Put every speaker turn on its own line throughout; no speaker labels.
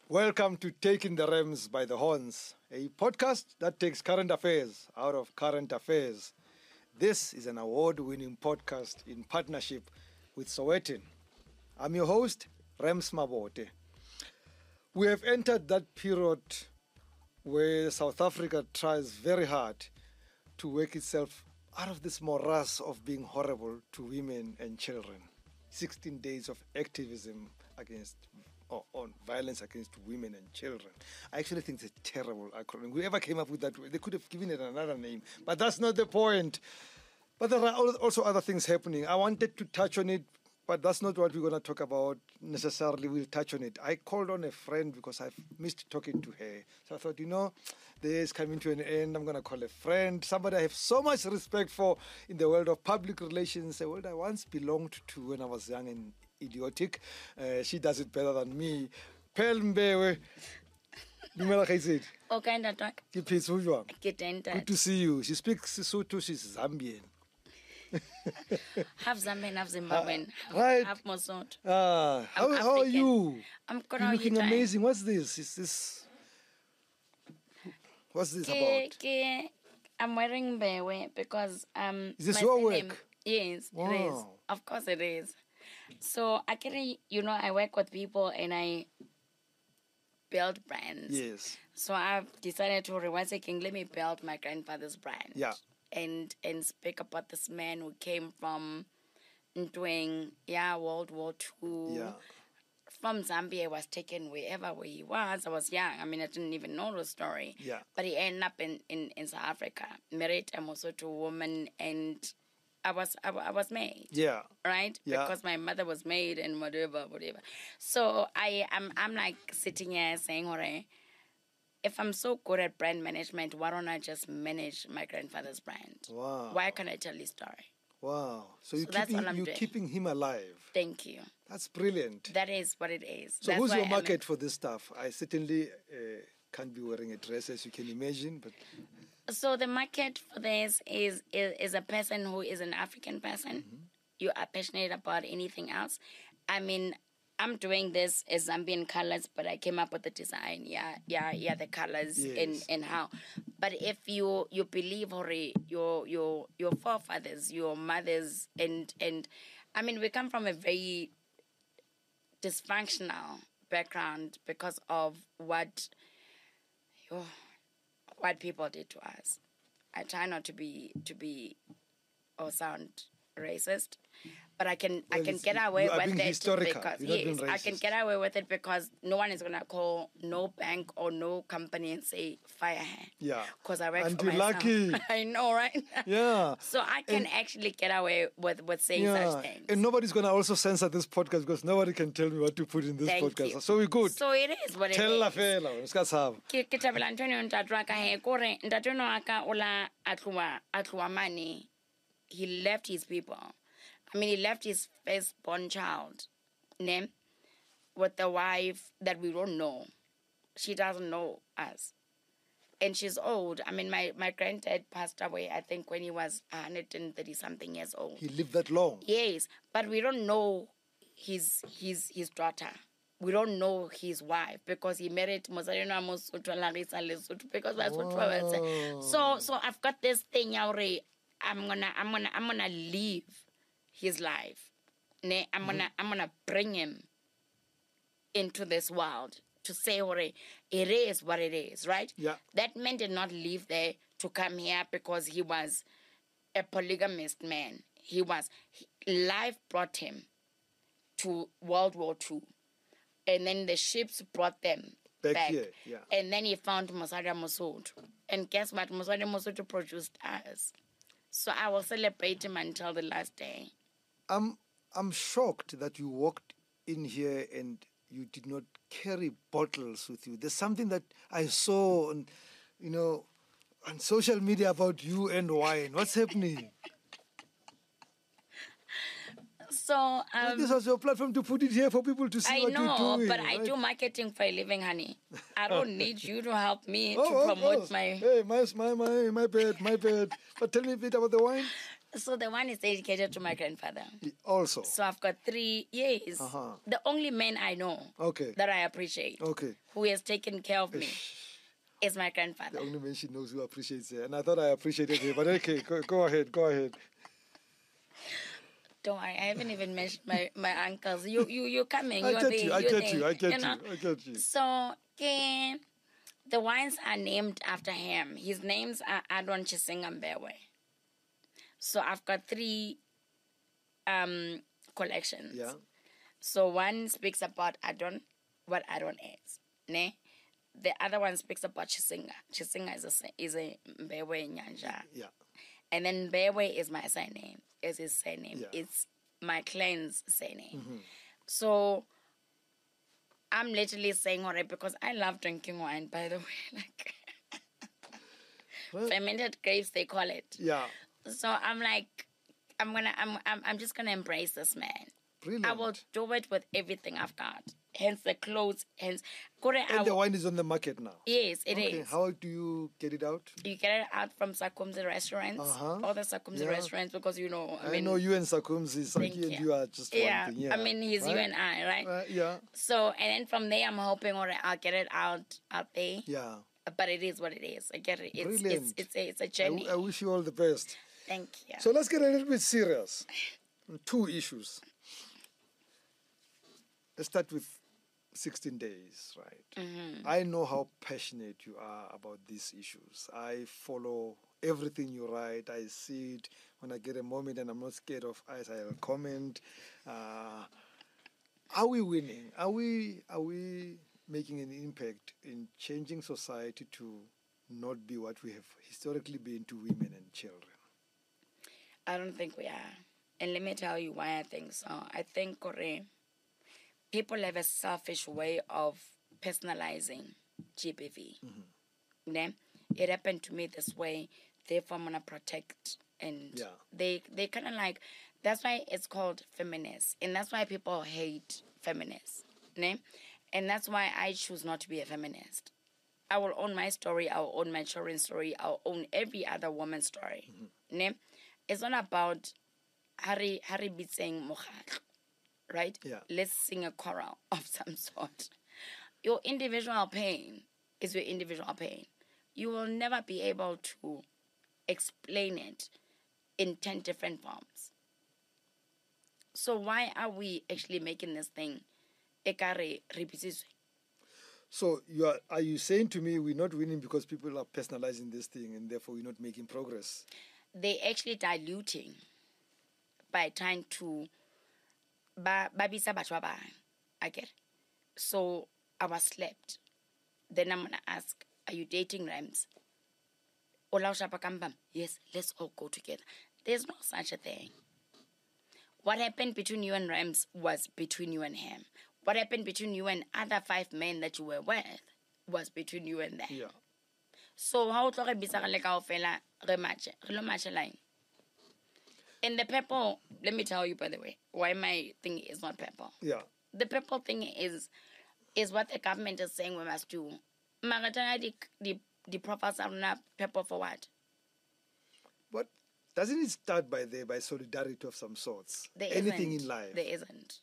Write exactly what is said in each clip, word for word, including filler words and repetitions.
Welcome to Taking the Rams by the Horns, a podcast that takes current affairs out of current affairs. This is an award-winning podcast in partnership with Sowetan. I'm your host, Rams Mabote. We have entered that period where South Africa tries very hard to work itself out of this morass of being horrible to women and children. sixteen days of activism against or on violence against women and children. I actually think it's a terrible acronym. Whoever came up with that, they could have given it another name, but that's not the point. But there are also other things happening. I wanted to touch on it, but that's not what we're going to talk about necessarily. We'll touch on it. I called on a friend because I've missed talking to her. So I thought, you know, this is coming to an end. I'm going to call a friend, somebody I have so much respect for in the world of public relations, a world I once belonged to when I was young and idiotic. Uh, she does it better than me. Pearl Mbewe.
Okay, Ndatwa.
Good to see you. She speaks Sesotho. She's Zambian.
Half Zambian, half Zimbabwean, half,
right.
half Mosotho.
Ah, how, how are you?
I'm good.
You're looking amazing. What's this? Is this? What's this
ke,
about?
Ke, I'm wearing Mbewe because um.
Is this
my
your
surname-
work?
Yes,
Wow.
it is. Of course, it is. So actually, you know, I work with people and I build brands.
Yes.
So I've decided to reverse thinking. Let me build my grandfather's brand.
Yeah.
And and speak about this man who came from doing yeah World War Two.
Yeah.
From Zambia, was taken wherever where he was. I was young. I mean, I didn't even know the story.
Yeah.
But he ended up in, in, in South Africa, married a Mosotho woman, and I was I, I was made.
Yeah.
Right?
Yeah.
Because my mother was made and whatever, whatever. So I am I'm, I'm like sitting here saying, alright, if I'm so good at brand management, why don't I just manage my grandfather's brand?
Wow.
Why can't I tell his story?
Wow. So you're,
So that's
keeping,
what I'm
you're
doing.
keeping him alive.
Thank you.
That's brilliant.
That is what it is.
So
That's
who's
why
your
I'm-
market for this stuff? I certainly uh, can't be wearing a dress, as you can imagine, but
So the market for this is, is is a person who is an African person.
Mm-hmm.
You are passionate about anything else. I mean, I'm doing this as Zambian colors, but I came up with the design. Yeah, yeah, yeah, the colors
Yes.
and, and how. But if you you believe or your your your forefathers, your mothers, and and I mean, we come from a very dysfunctional background because of what oh, white people did to us. I try not to be to be or sound racist, but I can I
Well,
can
it's-
get away
you are
with
being
it
historical.
because
You're not
yes,
being
I can
racist.
get away with it because no one is gonna call no bank or no company and say fire her.
Yeah.
Because I work
And
for
you're
myself.
lucky.
I know, right?
yeah.
So I can
And-
actually get away with with saying
Yeah,
such things.
and nobody's going to also censor this podcast because nobody can tell me what to put in this
Thank
podcast.
you.
So we're good.
So it is what it
Tell la
is.
fela, we ska tshaba.
ke ke thabela ntho eno ntate wa ka he kore ntate ono wa ka o la a tloa a tloa mane. He left his people. I mean, he left his firstborn child, ne, with a wife that we don't know. She doesn't know us. And she's old. I mean, my, my granddad passed away, I think, when he was one hundred thirty-something years old.
He lived that long.
Yes, but we don't know his his his daughter. We don't know his wife because he married Mozarino Mosotho Larissa Lesotho because that's what
Wow.
we say. So so I've got this thing already. I'm gonna I'm gonna I'm gonna live his life. Ne, I'm gonna I'm gonna bring him into this world to say what it is what it is, right?
Yeah.
That man did not live there to come here because he was a polygamist man. He was he, life brought him to World War Two, and then the ships brought them
Back
back.
here, yeah.
And then he found Mosada Mosotho, and guess what? Mosada Mosotho produced us. So I will celebrate him until the last day.
I'm I'm shocked that you walked in here and you did not carry bottles with you. There's something that I saw on, you know, on social media about you and wine. What's happening?
So um,
This was your platform to put it here for people to see
I
what
know,
you're doing.
but I
right?
do marketing for a living, honey. I don't need you to help me
Oh,
to
oh,
promote
oh.
my.
Hey, my, my, my, my bad, my bad. But tell me a bit about the wine.
So the one is dedicated to my grandfather.
Also.
So I've got three years.
Uh-huh.
The only man I know
Okay.
that I appreciate,
Okay.
who has taken care of me, is my
The
grandfather.
only man she knows who appreciates her. And I thought I appreciated her. But okay, go, go ahead, go ahead.
Don't worry, I haven't even mentioned my, my uncles. You you you coming?
I
You're
get
there,
you, I
you're
get
there,
you, I get you,
know?
I get you.
So, okay, the wines are named after him. His names are Adon Chisinga Mbewe. So I've got three um, collections.
Yeah.
So one speaks about Adon, what Adon is. Ne? The other one speaks about Chisinga. Chisinga is a is a Mbewe Nyanja.
Yeah.
And then Mbewe is my surname. Is his surname.
Yeah.
It's my clan's surname.
Mm-hmm.
So I'm literally saying alright because I love drinking wine, by the way. Like
Well,
fermented grapes, they call it.
yeah.
So I'm like, I'm gonna, I'm, I'm, I'm just gonna embrace this man.
Brilliant.
I will do it with everything I've got. Hence the clothes. Hence, Kore, I
And the
will-
wine is on the market now.
yes, it is.
Okay, how do you get it out?
You get it out from Sakumzi restaurants,
Uh-huh.
all the Sakumzi
Yeah.
restaurants, because you know, I
I,
mean,
know you and Sakumzi,
thank
Saki and
you.
you are just
yeah,
one thing. Yeah.
I mean, he's you
Right?
and I, right?
Uh, yeah.
So, and then from there, I'm hoping, all right, I'll get it out, out there.
Yeah.
But it is what it is. I get it. It's, it's,
Brilliant.
it's, a, it's a
I,
journey.
w- I wish you all the best.
Thank you.
So let's get a little bit serious. Two issues. Let's start with sixteen days, right?
Mm-hmm.
I know how passionate you are about these issues. I follow everything you write. I see it when I get a moment and I'm not scared of eyes. I'll comment. Uh, are we winning? Are we are we making an impact in changing society to not be what we have historically been to women and children?
I don't think we are. And let me tell you why I think so. I think, Kore, people have a selfish way of personalizing G B V.
Mm-hmm.
Ne? It happened to me this way, therefore I'm gonna protect. And
Yeah.
they they kind of like, that's why it's called feminist. And that's why people hate feminists. Ne? And that's why I choose not to be a feminist. I will own my story, I will own my children's story, I'll own every other woman's story. Mm-hmm. Ne? It's not about Harry Harry be saying mokhatlo, right?
Yeah.
Let's sing a choral of some sort. Your individual pain is your individual pain. You will never be able to explain it in ten different forms. So why are we actually making this thing ekare repeated?
So you are are you saying to me we're not winning because people are personalizing this thing and therefore we're not making progress?
They actually diluting by trying to ba babisa batho ba bang. I get it. So I was slept. Then I'm gonna ask, are you dating Rams? Ola ushapa kambam? Yes, let's all go together. There's no such a thing. What happened between you and Rams was between you and him. What happened between you and other five men that you were with was between you and them.
Yeah.
So how to re bisa le kaofela re matche re lo matche line. And the purple, let me tell you by the way, why my thing is not purple.
Yeah.
The purple thing is is what the government is saying we must do. Magatana the the the profiles are not purple for what?
But doesn't it start by there by solidarity of some sorts?
There
Anything
isn't.
in life.
There isn't.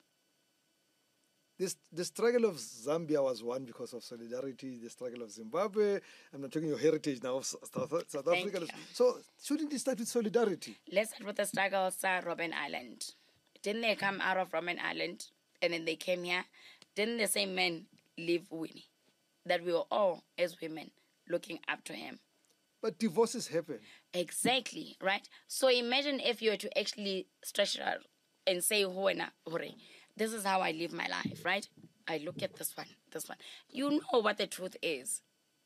This the struggle of Zambia was won because of solidarity. The struggle of Zimbabwe. I'm not talking your heritage now of South, South
Thank
Africa.
you.
So shouldn't it start with solidarity?
Let's start with the struggles at Robben Island. Didn't they come out of Robben Island and then they came here? Didn't the same men leave Winnie? That we were all, as women, looking up to him.
But divorces happen.
Exactly, right? So imagine if you were to actually stretch it out and say, Hoena, hore, this is how I live my life, right? I look at this one, this one. You know what the truth is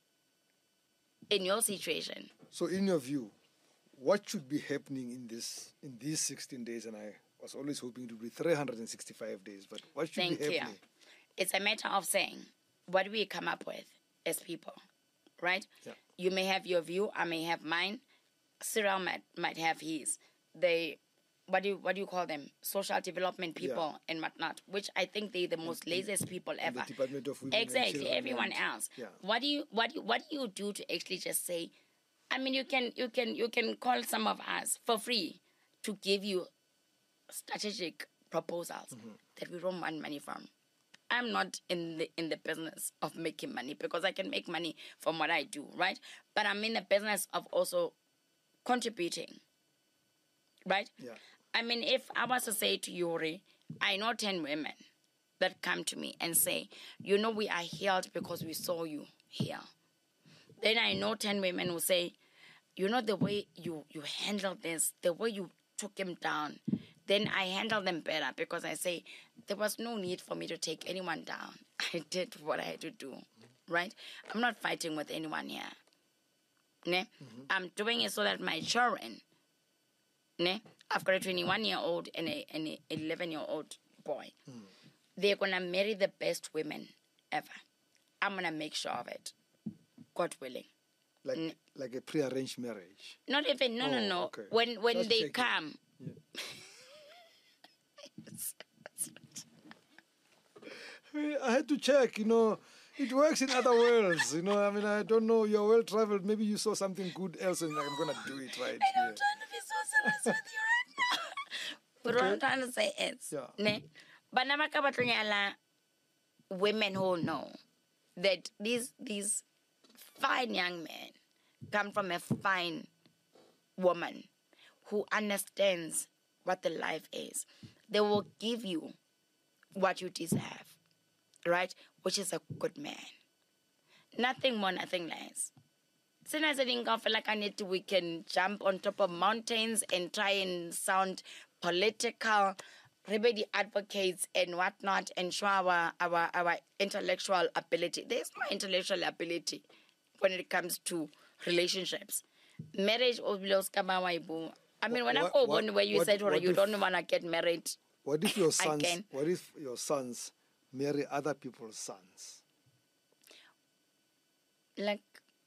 in your situation.
So in your view, what should be happening in this in these sixteen days? And I was always hoping to be three hundred sixty-five days, but what should
Thank
be
you.
happening?
It's a matter of saying, what do we come up with as people, right?
Yeah.
You may have your view, I may have mine. Cyril might, might have his. They, what do you, what do you call them? Social development people
Yeah.
and whatnot, which I think they're the most laziest people
In
ever.
the Department of Women and
Exactly,
Children
everyone
and-
else.
Yeah.
What do you, what do you, what do you do to actually just say? I mean, you can, you can, you can call some of us for free to give you strategic proposals mm-hmm. that we don't want money from. I'm not in the in the business of making money because I can make money from what I do, right? But I'm in the business of also contributing, right?
Yeah.
I mean, if I was to say to Yuri, I know ten women that come to me and say, you know, we are healed because we saw you here. Then I know ten women who say, you know, the way you, you handled this, the way you took him down, then I handle them better because I say, there was no need for me to take anyone down. I did what I had to do, right? I'm not fighting with anyone here. Ne? Mm-hmm. I'm doing it so that my children, ne? I've got a twenty-one-year-old and a, and a eleven-year-old boy. Mm. They're going to marry the best women ever. I'm going to make sure of it, God willing.
Like N- like a pre-arranged marriage?
Not even, no, oh, no, no. Okay. When, when Just they come... Yeah.
I, mean, I had to check, you know, it works in other worlds, you know, I mean, I don't know, you're well-traveled, maybe you saw something good else and I'm going to do it right
I know, I'm trying to be so serious with you right now. But okay. What I'm trying to say is, yeah. ne, but namaka women who know that these these fine young men come from a fine woman who understands what the life is. They will give you what you deserve, right? Which is a good man. Nothing more, nothing less. Soon as I think I feel like I need to, we can jump on top of mountains and try and sound political, everybody advocates and whatnot, and show our, our, our intellectual ability. There's no intellectual ability when it comes to relationships. Marriage, I mean, when I go one where you what, said, or you if, don't want to get married.
What if your sons? What if your sons marry other people's sons?
Like,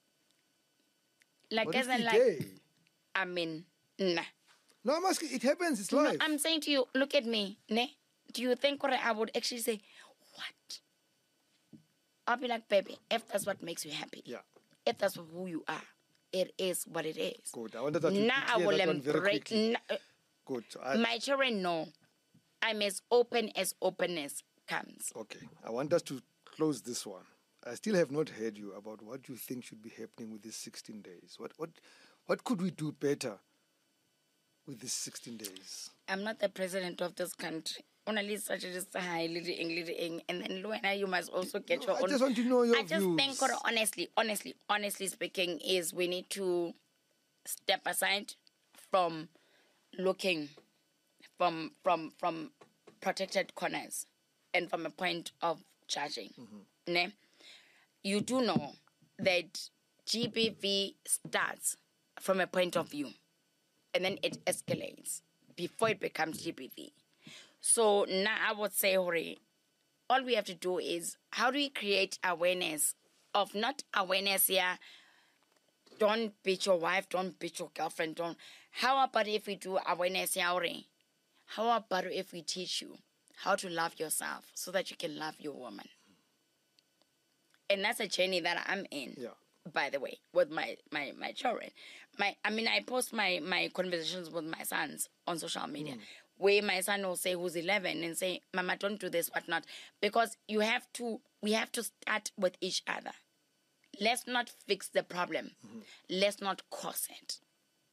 like
what
as in like,
gay?
I mean, nah.
No, I'm asking. It happens. It's life.
No, I'm saying to you, look at me, ne? Do you think or I would actually say, what? I'll be like, baby, if that's what makes you happy,
yeah.
If that's who you are, it is what it is.
Good. I wanted that to now clear that one very quickly. Now, Good. I,
my children know I'm as open as openness comes.
Okay. I want us to close this one. I still have not heard you about what you think should be happening with these sixteen days. What what what could we do better with these sixteen days?
I'm not the president of this country. Only such as high leading, and then Luena, you must also get
no,
your
I
own.
I just want to know your
I just
views.
think, or honestly, honestly, honestly speaking, is we need to step aside from looking from from from protected corners and from a point of judging. Mm-hmm. Ne? You do know that G B V starts from a point of view, and then it escalates before it becomes G B V. So now I would say, Hori, all we have to do is how do we create awareness of not awareness here, don't beat your wife, don't beat your girlfriend, don't. How about if we do awareness here, Hori? How about if we teach you how to love yourself so that you can love your woman? And that's a journey that I'm in,
yeah.
by the way, with my, my, my children. My, I mean, I post my, my conversations with my sons on social media. Mm. Where my son will say, who's eleven, and say, Mama, don't do this, whatnot. Because you have to, we have to start with each other. Let's not fix the problem. Mm-hmm. Let's not cause it.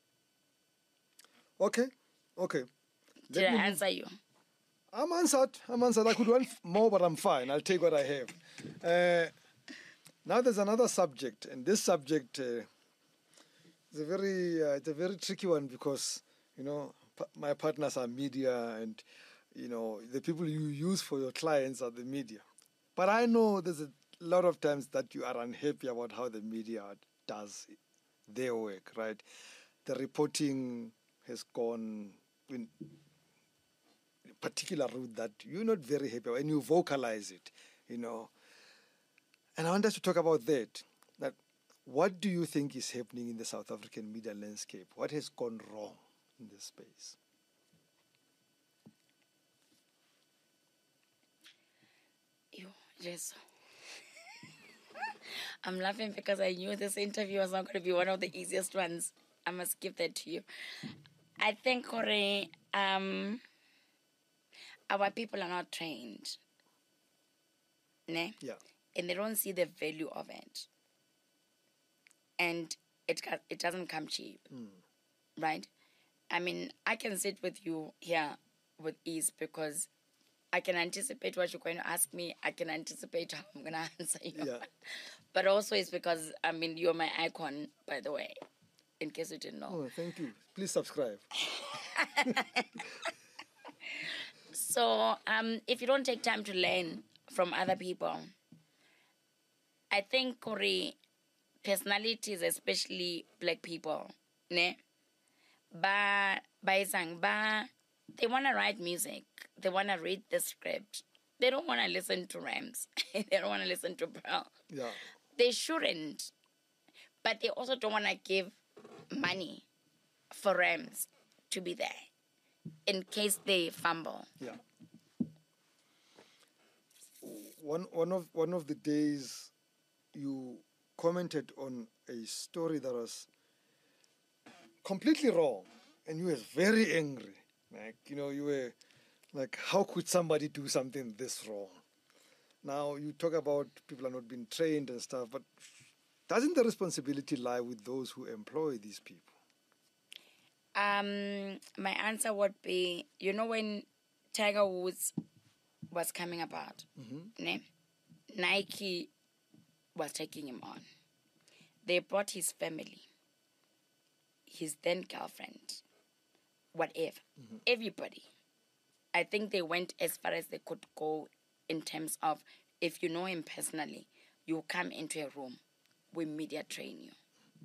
Okay, okay.
Let Did I answer move. you?
I'm answered. I'm answered. I could want more, but I'm fine. I'll take what I have. Uh, now there's another subject, and this subject uh, is a very, uh, it's a very tricky one because, you know, my partners are media, and you know the people you use for your clients are the media. But I know there's a lot of times that you are unhappy about how the media does their work, right? The reporting has gone in a particular route that you're not very happy about, and you vocalize it, you know. And I want us to talk about that. That what do you think is happening in the South African media landscape? What has gone wrong in this space?
You just I'm laughing because I knew this interview was not going to be one of the easiest ones. I must give that to you. I think Kore, um, our people are not trained. Ne?
Yeah.
And they don't see the value of it. And it ca- it doesn't come cheap.
Mm.
Right? I mean, I can sit with you here with ease because I can anticipate what you're going to ask me. I can anticipate how I'm going to answer you.
Yeah.
But also it's because, I mean, you're my icon, by the way, in case you didn't know.
Oh, thank you. Please subscribe.
So um, if you don't take time to learn from other people, I think, Kore, personalities, especially black people, ne, ba, ba isang ba, they want to write music. They want to read the script. They don't want to listen to rhymes. They don't want to listen to Pearl.
Yeah.
They shouldn't. But they also don't want to give money for rhymes to be there in case they fumble.
Yeah. One one of one of the days you commented on a story that was completely wrong, and you were very angry. Like, you know, you were like, how could somebody do something this wrong? Now you talk about people are not being trained and stuff, but doesn't the responsibility lie with those who employ these people?
Um, my answer would be, you know, when Tiger Woods was coming about,
Mm-hmm.
ne? Nike was taking him on. They brought his family, his then girlfriend, whatever,
Mm-hmm.
everybody. I think they went as far as they could go in terms of, if you know him personally, you come into a room, we media train you.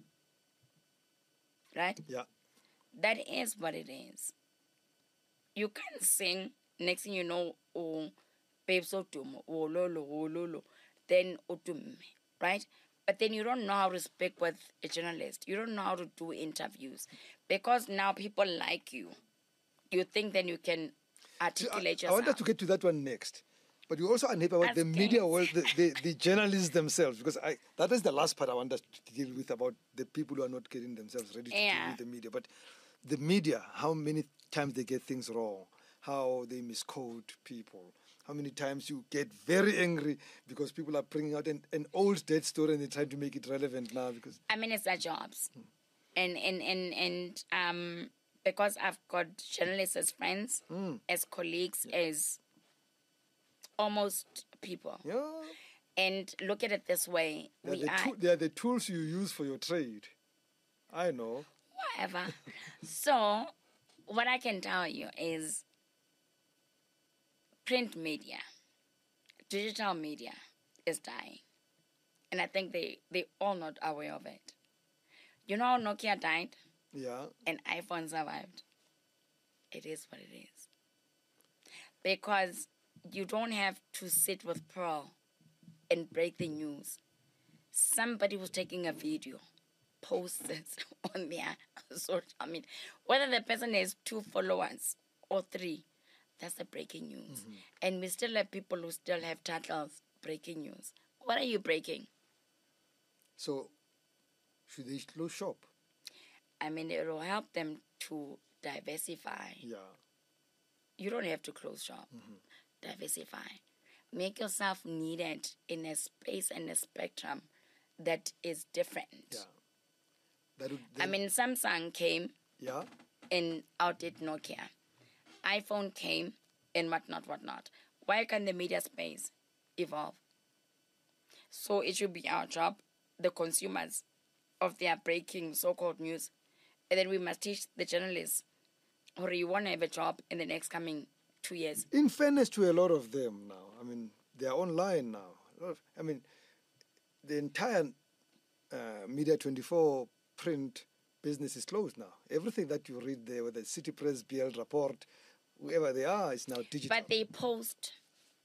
Right?
Yeah.
That is what it is. You can't sing, next thing you know, oh, babes otumo, oh lolo, oh lolo, then otumme, right? But then you don't know how to speak with a journalist. You don't know how to do interviews. Because now people like you. You think then you can articulate
I, I
yourself.
wanted to get to that one next. But you also unhappy about
That's
the media
good.
world, the, the, the journalists themselves, because I that is the last part I wanted to deal with about the people who are not getting themselves ready to deal
Yeah.
with the media. But the media, how many times they get things wrong, how they misquote people, how many times you get very angry because people are bringing out an, an old dead story and they're trying to make it relevant now. Because
I mean, it's their jobs. And, and, and, and um, because I've got journalists as friends,
Mm.
as colleagues, as almost people.
yeah,
And look at it this way.
they're
We
the,
are,
tool- they are the tools you use for your trade. I know.
whatever. So, what I can tell you is print media, digital media is dying. And I think they, they all not aware of it. You know how Nokia died
Yeah.
and iPhone survived? It is what it is. Because you don't have to sit with Pearl and break the news. Somebody was taking a video, posts it on their social media. Whether the person has two followers or three, that's the breaking news.
Mm-hmm.
And we still have people who still have titles, breaking news. What are you breaking?
So, should they close shop?
I mean, it will help them to diversify.
Yeah.
You don't have to close shop.
Mm-hmm.
Diversify. Make yourself needed in a space and a spectrum that is different.
Yeah. That would,
I mean, Samsung came
yeah.
and outdid Nokia. iPhone came and whatnot, whatnot. Why can't the media space evolve? So it should be our job, the consumers of their breaking so-called news, and then we must teach the journalists, or you want to have a job in the next coming two years.
In fairness to a lot of them now, I mean, they're online now. A lot of, I mean, the entire uh, Media twenty-four print business is closed now. Everything that you read there, whether it's City Press, B L Report, whoever they are, is now digital.
But they post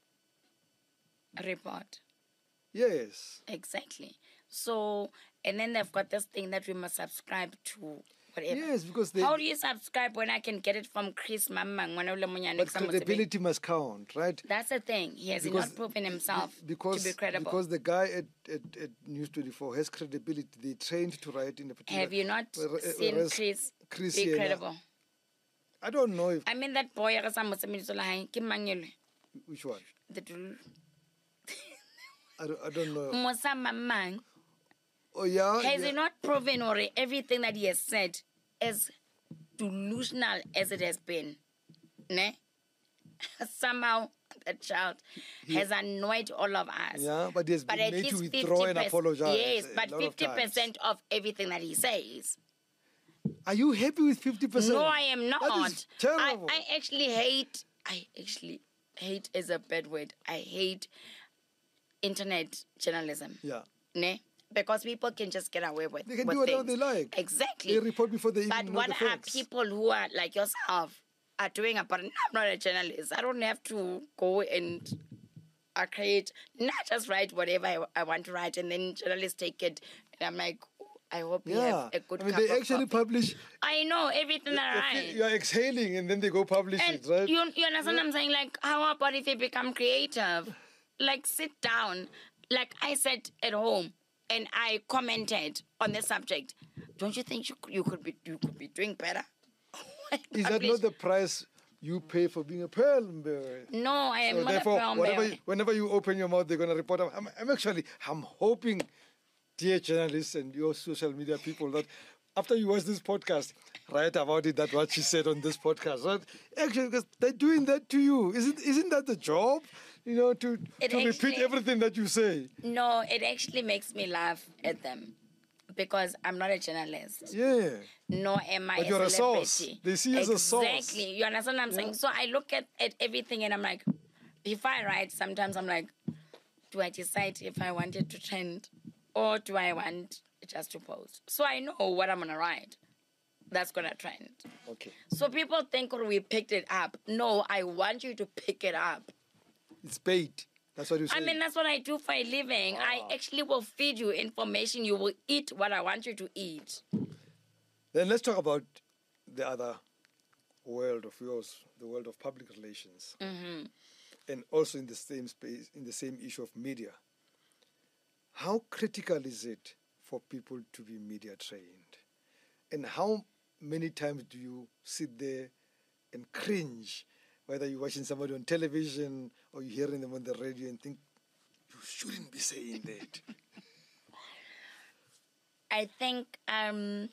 a report.
Yes.
Exactly. So, and then they've got this thing that we must subscribe to whatever.
Yes, because they,
How do you subscribe when I can get it from Chris Mamang?
but credibility must count, right?
That's the thing. He has
Because-
not proven himself
because,
to be credible.
Because the guy at, at, at News twenty-four has credibility. They trained to write in a particular...
Have you not
whereas-
seen
whereas
Chris,
Chris
be
here now-
credible?
I don't know if
I mean, that boy, I sa mo semediso la hae, ke mang yelwe?
which one.
The dul-
I don't, I don't know.
Mosa Mamang.
Oh yeah.
Has
yeah.
he not proven or everything that he has said, as delusional as it has been? Ne? Somehow that child has annoyed all of us.
Yeah, but he has
But
been
at
made to
least
withdraw and
50%
apologize.
Yes,
a
but
lot of
fifty
times.
percent of everything that he says.
Are you happy with fifty percent?
No, I am not.
That is
I,
terrible.
I actually hate, I actually hate is a bad word. I hate internet journalism.
Yeah.
Ne? Because people can just get away with
They can
with
do whatever
things.
they like.
Exactly.
They report before they even
But
know
what
the
are
facts.
people who are like yourself are doing about it? I'm not a journalist. I don't have to go and uh, create, not just write whatever I, I want to write, and then journalists take it. And I'm like, I hope you
Yeah.
have a good
I mean,
cup
they
of
actually
coffee.
publish.
I know everything that I
You
write.
are exhaling and then they go publish
And
it, right?
you, you understand what I'm saying? Like, how about if you become creative? Like, sit down. Like I said at home, and I commented on the subject. Don't you think you could, you could be you could be doing better?
Is that
Publish-
not the price you pay for being a pearl bearer?
No, I am
So
not
therefore,
a brown
whatever,
bear.
you- whenever you open your mouth, they're going to report. I'm, I'm actually, I'm hoping, dear journalists and your social media people, that after you watch this podcast, write about it. That what she said on this podcast, right? Actually, because they're doing that to you. Isn't isn't that the job? You know, to
It
to repeat
actually-
everything that you say.
No, it actually makes me laugh at them because I'm not a journalist.
Yeah.
Nor am I
But
a
you're a
celebrity.
source. They see you as a source.
Exactly. You understand what I'm saying? So I look at, at everything and I'm like, before I write, sometimes I'm like, do I decide if I want it to trend or do I want just to post? So I know what I'm going to write. That's going to trend.
Okay.
So people think oh, we picked it up. No, I want you to pick it up.
It's paid. That's what you say.
I mean, that's what I do for a living. I actually will feed you information. You will eat what I want you to eat.
Then let's talk about the other world of yours, the world of public relations,
Mm-hmm.
and also in the same space, in the same issue of media. How critical is it for people to be media trained, and how many times do you sit there and cringe, whether you're watching somebody on television or you're hearing them on the radio, and think you shouldn't be saying that?
I think um,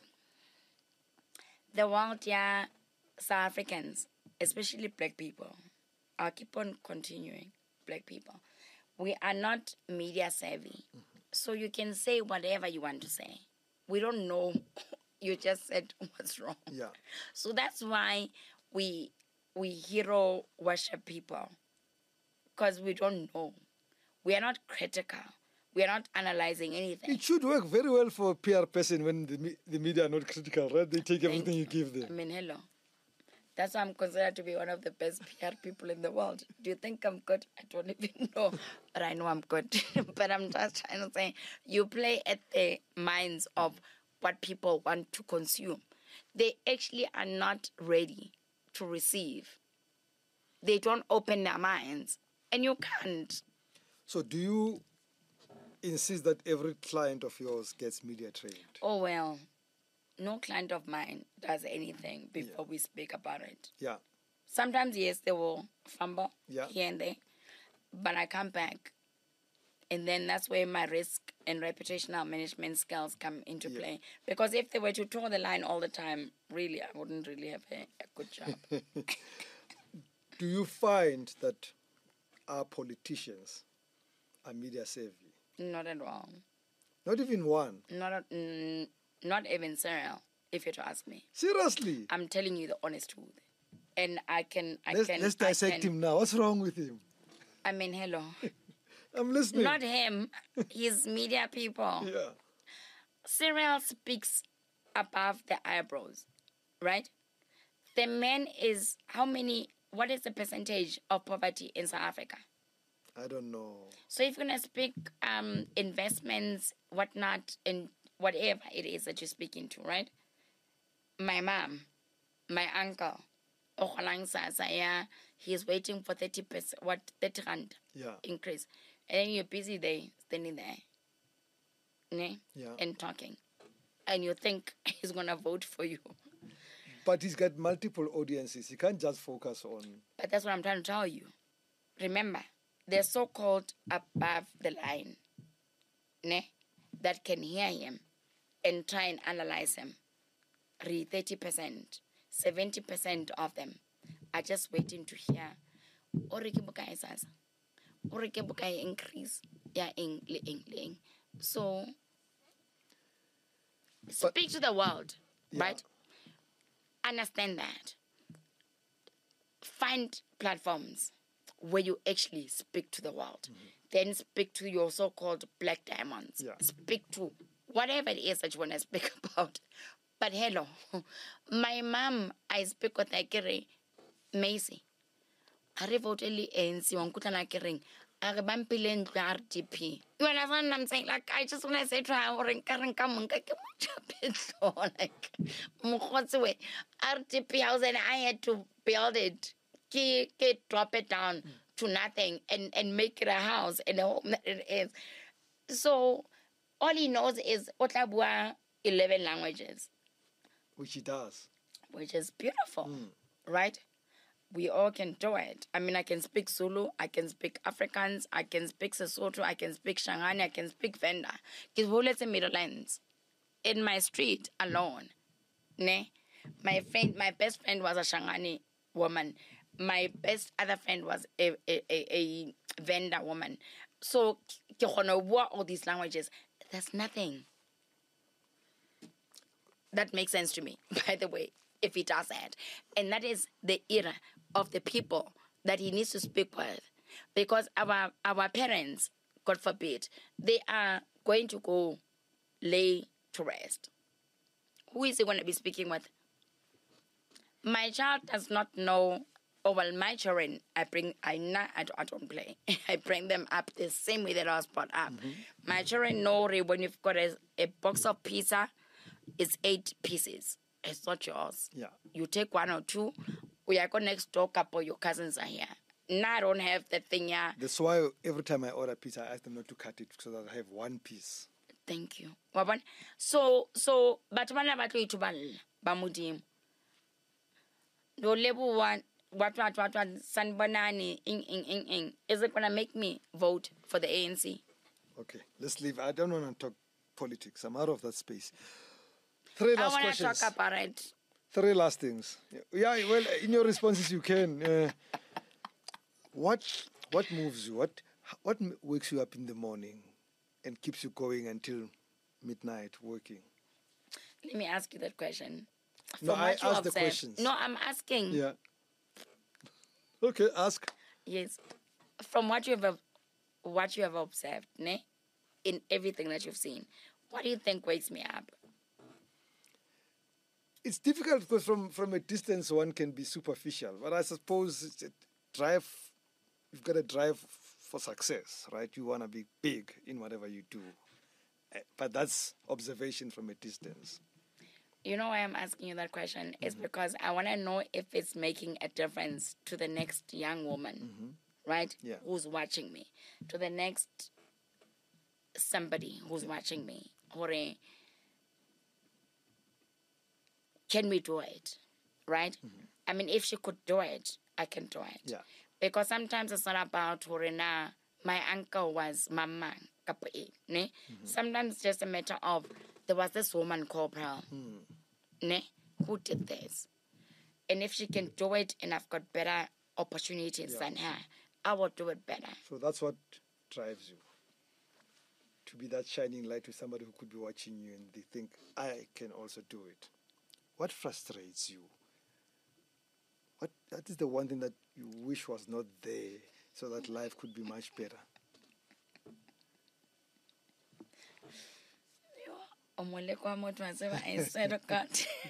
the world, yeah, South Africans, especially black people, I'll keep on continuing, black people, we are not media savvy. Mm-hmm. So you can say whatever you want to say. We don't know. You just said what's wrong.
Yeah.
So that's why we we hero worship people, because we don't know. We are not critical. We are not analyzing anything.
It should work very well for a P R person when the, me- the media are not critical, right? They take everything you give
I
them.
mean, hello. That's why I'm considered to be one of the best P R people in the world. Do you think I'm good? I don't even know. But I know I'm good. But I'm just trying to say, you play at the minds of what people want to consume. They actually are not ready to receive. They don't open their minds. And you can't.
So do you insist that every client of yours gets media trained?
Oh, well, no client of mine does anything before
Yeah.
we speak about it.
Yeah.
Sometimes, yes, they will fumble
Yeah.
here and there, but I come back. And then that's where my risk and reputational management skills come into
Yeah.
play. Because if they were to toe the line all the time, really, I wouldn't really have a, a good job.
Do you find that our politicians are media savvy?
Not at all.
Not even one.
Not, a, mm, not even Cyril, if you're to ask me.
Seriously.
I'm telling you the honest truth. And I can, I
Let's,
can,
let's
I
dissect
can,
him now. What's wrong with him?
I mean, hello.
I'm listening.
Not him. His media people.
Yeah.
Cyril speaks above the eyebrows, right? The man is, how many, what is the percentage of poverty in South Africa?
I don't know.
So if you're going to speak um, investments, whatnot, and whatever it is that you're speaking to, right? My mom, my uncle, Okholang Sasa, yeah, he's waiting for thirty percent, what, thirty rand
Yeah.
increase. And then you're busy there, standing there, ne?
Yeah.
And talking. And you think he's going to vote for you.
but he's got multiple audiences. He can't just focus on.
But that's what I'm trying to tell you. Remember, they're so-called above the line, ne, that can hear him and try and analyze him. Re thirty percent, seventy percent of them are just waiting to hear. Orike bukai sasa. Orike bukai increase. Yeah, ing, ing, ing. So, speak to the world,
Yeah.
right? Understand that. Find platforms where you actually speak to the world.
Mm-hmm.
Then speak to your so-called black diamonds.
Yeah.
Speak to whatever it is that you want to speak about. But hello, my mom, I speak with Akere Macy. I voted A N C on Kutana Kering. I remember R D P. You understand what I'm saying? Like, I just want to say, try or in Karen come like, Mukhotwe, R D P house, and I had to build it, get, get, drop it down mm. to nothing and, and make it a house and a home that it is. So, all he knows is Otabua eleven languages.
Which he does.
Which is beautiful,
mm.
right? We all can do it. I mean, I can speak Zulu, I can speak Afrikaans, I can speak Sesotho, I can speak Shangani, I can speak Venda. Because who lives in Middlelands? In my street alone, ne? My friend, my best friend was a Shangani woman. My best other friend was a a, a, a Venda woman. So, all these languages, that's nothing. That makes sense to me, by the way, if he does that. And that is the era of the people that he needs to speak with. Because our our parents, God forbid, they are going to go lay to rest. Who is he going to be speaking with? My child does not know, oh, well, my children, I bring, I, not, I, don't, I don't play. I bring them up the same way that I was brought up. Mm-hmm. My children know when you've got a, a box of pizza, it's eight pieces. It's not yours.
Yeah.
You take one or two. We are going next door, couple your cousins are here. Now I don't have that thing here.
That's why every time I order pizza, I ask them not to cut it so that I have one piece.
Thank you. So, so, but when I battle to Bamudim, no level one, what, what, what, what, San Banani, ing, ing, ing, ing. Is it going to make me vote for the A N C?
Okay, let's leave. I don't want to talk politics. I'm out of that space. Three last
I want
questions.
to talk about it.
Three last things. Yeah, well, in your responses you can. Uh, what what moves you? What what wakes you up in the morning and keeps you going until midnight working?
Let me ask you that question.
No,
From
I
what you
ask the
observed-
questions.
No, I'm asking.
Yeah. Okay, ask.
Yes. From what you have what you have observed, ne? In everything that you've seen, what do you think wakes me up?
It's difficult because from, from a distance one can be superficial, but I suppose it's a drive. You've got to drive for success, right? You want to be big in whatever you do, but that's observation from a distance.
You know why I'm asking you that question? Mm-hmm. It's because I want to know if it's making a difference to the next young woman, mm-hmm. right?
Yeah.
Who's watching me, to the next somebody who's watching me, or a, can we do it, right? Mm-hmm. I mean, if she could do it, I can do it.
Yeah.
Because sometimes it's not about Horena. My uncle was Mama Kapoe. Ne? Mm-hmm. Sometimes it's just a matter of there was this woman called Pearl, mm. ne? Who did this. And if she can do it and I've got better opportunities yeah. than her, I will do it better.
So that's what drives you. To be that shining light to somebody who could be watching you and they think, I can also do it. What frustrates you? What that is the one thing that you wish was not there so that life could be much better?
I swear to God.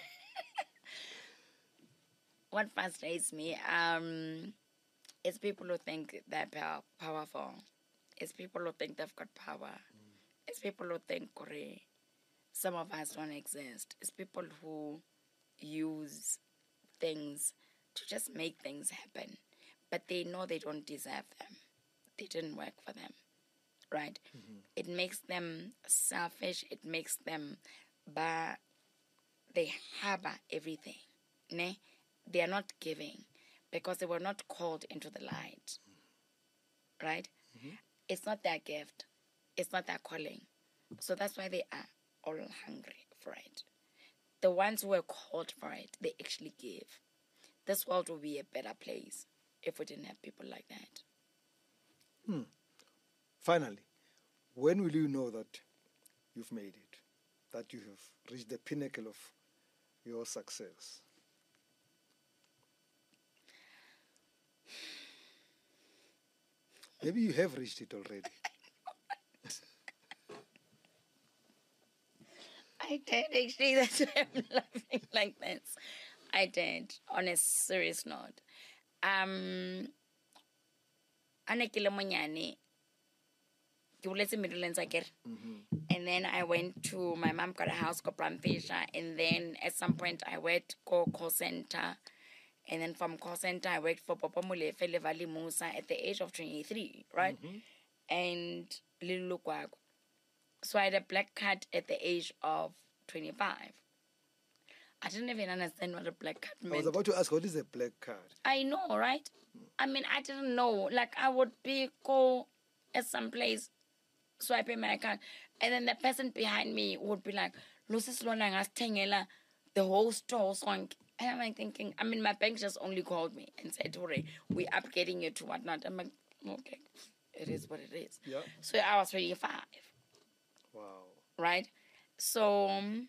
What frustrates me um, is people who think they're pow- powerful. It's people who think they've got power. Mm. It's people who think some of us don't exist. It's people who use things to just make things happen, but they know they don't deserve them. They didn't work for them, right? Mm-hmm. It makes them selfish. It makes them, but they harbor everything, ne, they are not giving because they were not called into the light. Right? Mm-hmm. It's not their gift. It's not their calling. So that's why they are all hungry for it. The ones who were called for it, they actually give. This world will be a better place if we didn't have people like that.
Hmm. Finally, when will you know that you've made it, that you have reached the pinnacle of your success? Maybe you have reached it already.
I did, actually. That's why I'm laughing like this. I did, on a serious note. Um, ane ke le monyane, ke boletse Middlelands again. And then I went to, my mom got a house called Bramfisher, and then at some point I worked go call center. And then from call center, I worked for Papa Molefe Levali Musa at the age of twenty-three, right? Mm-hmm. And Lulu Lukwago. So I had a black card at the age of twenty-five. I didn't even understand what a black card meant.
I was about to ask, what is a black card?
I know, right? I mean, I didn't know. Like, I would be go at some place, swiping my card, and then the person behind me would be like, Lucis Lonangas Tangela, the whole store song. And I'm like thinking, I mean, my bank just only called me and said, Hore, we're upgrading you to whatnot. I'm like, okay, it is what it is.
Yeah.
So I was twenty-five.
Wow.
Right? So um,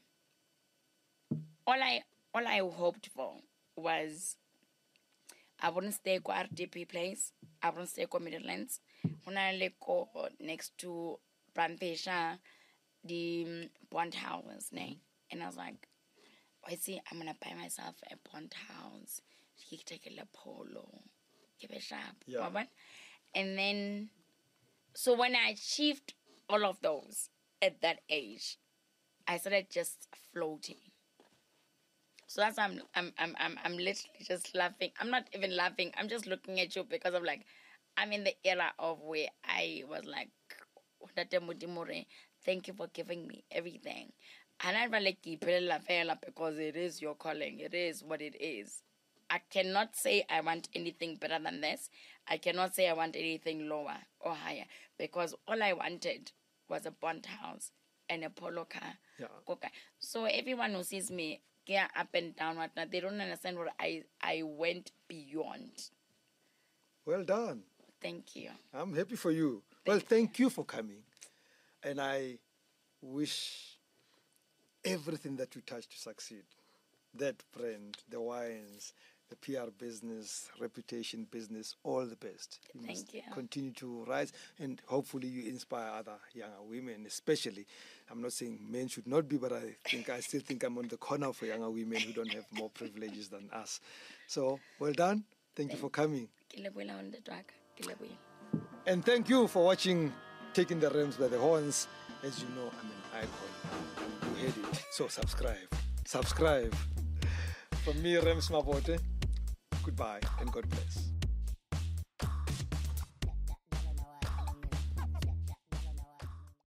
all I all I hoped for was I wouldn't stay at R D P place. I wouldn't stay at Middlelands. When I go next to Bramfisher, the Bond House, ne? And I was like, I see, I'm gonna buy myself a Bond House. Take a polo. Give it sharp.
Yeah.
And then, so when I achieved all of those at that age, I started just floating. So that's why I'm, I'm, I'm, I'm, I'm literally just laughing. I'm not even laughing. I'm just looking at you because I'm like, I'm in the era of where I was like, thank you for giving me everything. And I really keep it because it is your calling. It is what it is. I cannot say I want anything better than this. I cannot say I want anything lower or higher because all I wanted was a Bond house and a polo car.
Yeah.
Okay. So everyone who sees me get up and down, whatnot, they don't understand what I, I went beyond.
Well done.
Thank you.
I'm happy for you.
Thank
well,
you.
thank you for coming. And I wish everything that you touch to succeed. That brand, the wines, the P R business, reputation business, all the best. You
Thank
must
you.
continue to rise, and hopefully you inspire other younger women, especially. I'm not saying men should not be, but I think I still think I'm on the corner for younger women who don't have more privileges than us. So, well done. Thank, thank you for coming. And thank you for watching Taking the Rams by the Horns. As you know, I'm an icon. You heard it. So subscribe. Subscribe. From me, Rams Mabote, goodbye and God bless.